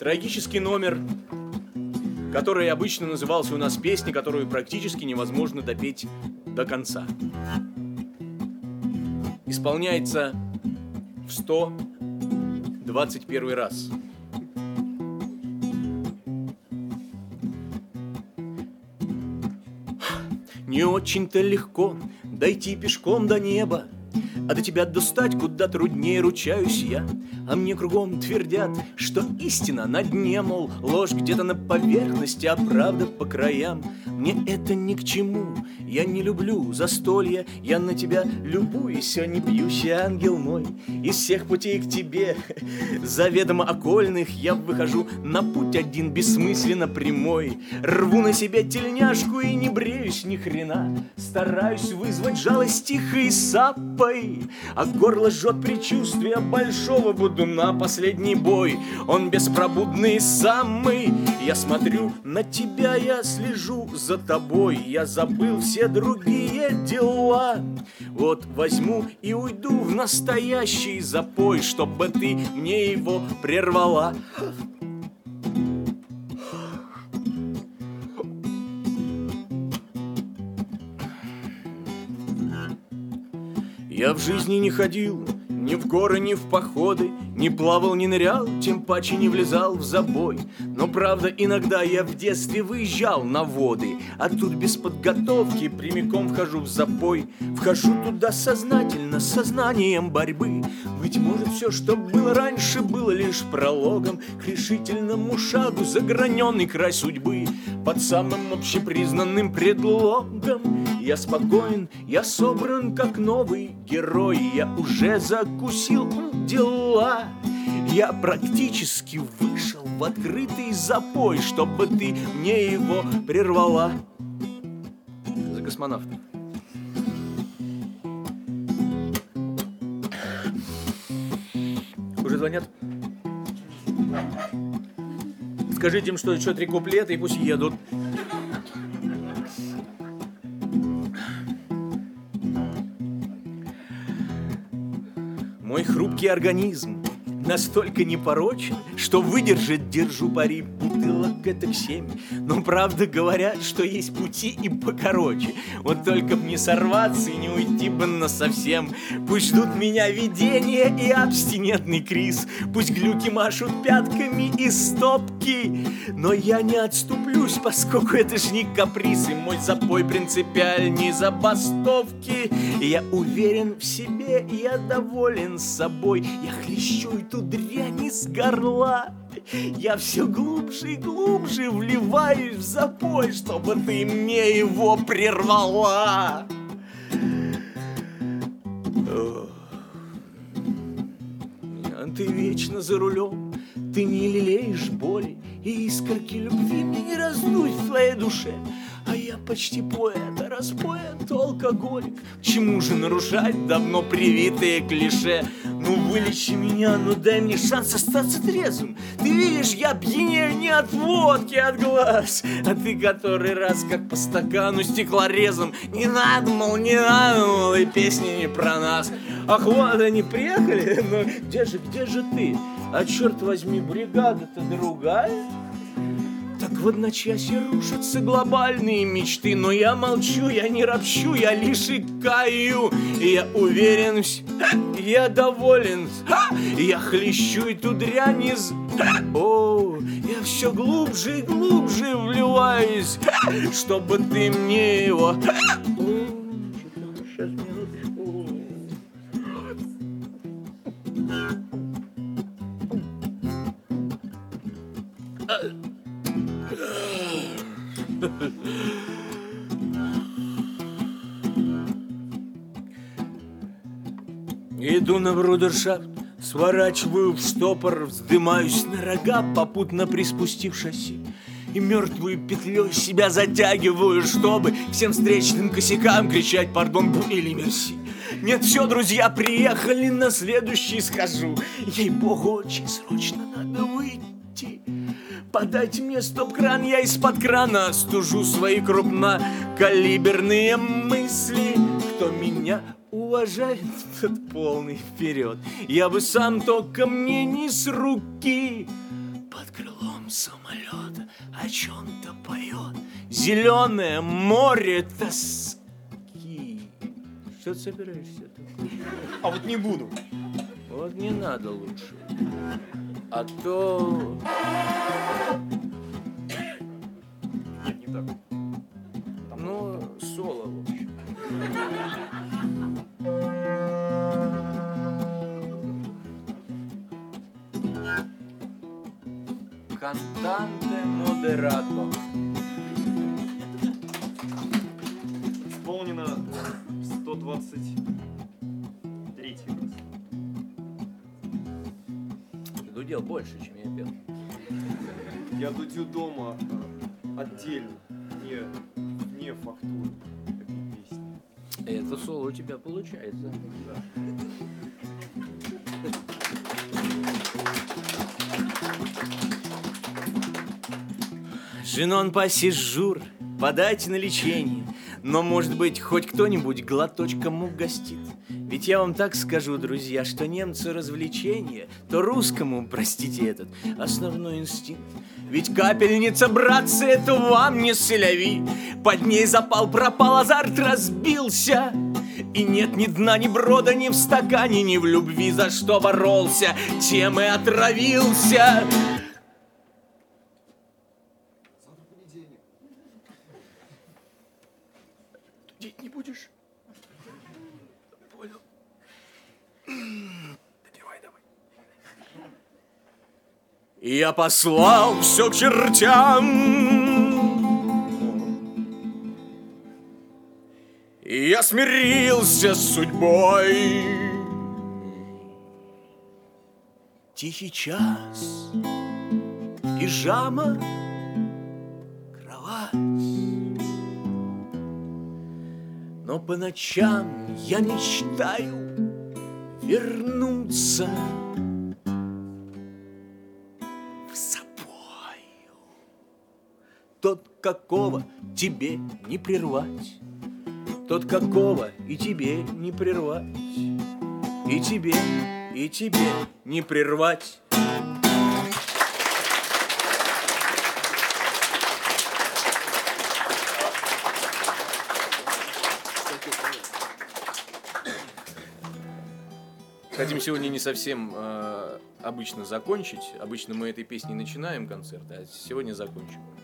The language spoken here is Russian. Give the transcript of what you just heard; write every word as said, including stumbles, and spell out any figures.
Трагический номер, который обычно назывался у нас песней, которую практически невозможно допеть до конца. Исполняется в сто двадцать первый раз. Не очень-то легко дойти пешком до неба, а до тебя достать куда труднее, ручаюсь я. А мне кругом твердят, что истина на дне, мол, ложь где-то на поверхности, а правда по краям. Мне это ни к чему, я не люблю застолья, я на тебя любуюсь, а не пьющий ангел мой. Из всех путей к тебе, заведомо окольных, я выхожу на путь один бессмысленно прямой. Рву на себе тельняшку и не бреюсь ни хрена, стараюсь вызвать жалость тихой сапой, а горло жжет предчувствие большого будуна. Последний бой, он беспробудный самый. Я смотрю на тебя, я слежу за тобой, я забыл все другие дела. Вот возьму и уйду в настоящий запой, чтобы ты мне его прервала. Я в жизни не ходил ни в горы, ни в походы, не плавал, не нырял, тем паче не влезал в забой. Но правда, иногда я в детстве выезжал на воды, а тут без подготовки прямиком вхожу в запой. Вхожу туда сознательно, с сознанием борьбы. Быть может, все, что было раньше, было лишь прологом к решительному шагу за граненый край судьбы. Под самым общепризнанным предлогом я спокоен, я собран, как новый герой. Я уже закусил дела, я практически вышел в открытый запой, чтобы ты мне его прервала. За космонавтов. Уже звонят? Скажите им, что еще три куплета, и пусть едут. Мой хрупкий организм настолько непорочен, что выдержит, держу пари, бутылок этак семь. Но правда говорят, что есть пути и покороче. Вот только б не сорваться и не уйти бы насовсем. Пусть ждут меня видения и абстинентный криз, пусть глюки машут пятками и стопки, но я не отступлюсь, поскольку это ж не каприз, и мой запой принципиальней забастовки. Я уверен в себе, я доволен собой, я хлещу эту дрянь из горла. Я все глубже и глубже вливаюсь в запой, чтобы ты мне его прервала. Ты вечно за рулем, ты не лелеешь боли, и искорки любви мне не раздуть в твоей душе. А я почти поэт, а раз поэт алкоголик, к чему же нарушать давно привитые клише? Ну вылечи меня, ну дай мне шанс остаться трезвым. Ты видишь, я пьянею не от водки, а от глаз. А ты который раз как по стакану стеклорезом. Не надо, мол, не надо, мол, и песни не про нас. Ах, вот они приехали, ну где же, где же ты? А черт возьми, бригада-то другая. Так в одночасье рушатся глобальные мечты, но я молчу, я не ропщу, я лишь икаю. И я уверен, я доволен, я хлещу эту дрянь из... О, я все глубже и глубже вливаюсь, чтобы ты мне его... Сейчас, минуточку. Иду на брудершафт, сворачиваю в штопор, вздымаюсь на рога, попутно приспустив шасси. И мертвую петлей себя затягиваю, чтобы всем встречным косякам кричать пардон, бу или мерси. Нет, все, друзья, приехали, на следующий схожу. Ей-богу, очень срочно надо выйти. Подайте мне стоп-кран, я из-под крана стужу свои крупнокалиберные мысли. Кто меня уважает, тот полный вперед. Я бы сам, только мне не с руки. под крылом самолета о чем-то поет зеленое море тоски. Что ты собираешься тут? А вот не буду. Вот не надо лучше. А то... Нет, не так. Ну, соло, в общем. Кантанте модерато. Исполнено сто двадцать третий раз. Ты дудел больше, чем я пел. Я дудю дома э, отдельно, не, не фактуры этой песни. Это соло у тебя получается. Да. Женон пассижур, подайте на лечение. Но, может быть, хоть кто-нибудь глоточком угостит. Ведь я вам так скажу, друзья, что немцу развлечение, то русскому, простите этот, основной инстинкт. Ведь капельница, братцы, это вам не соляви. Под ней запал, пропал, азарт разбился. И нет ни дна, ни брода, ни в стакане, ни в любви, за что боролся, тем и отравился. Дудеть не будешь? Понял. Допивай давай. И я послал все к чертям. И я смирился с судьбой. Тихий час, пижама, кровать. Но по ночам я мечтаю вернуться в собою. Тот, какого тебе не прервать, тот, какого и тебе не прервать, и тебе, и тебе не прервать. Хотим сегодня не совсем э, обычно закончить. Обычно мы этой песней начинаем концерт, а сегодня закончим.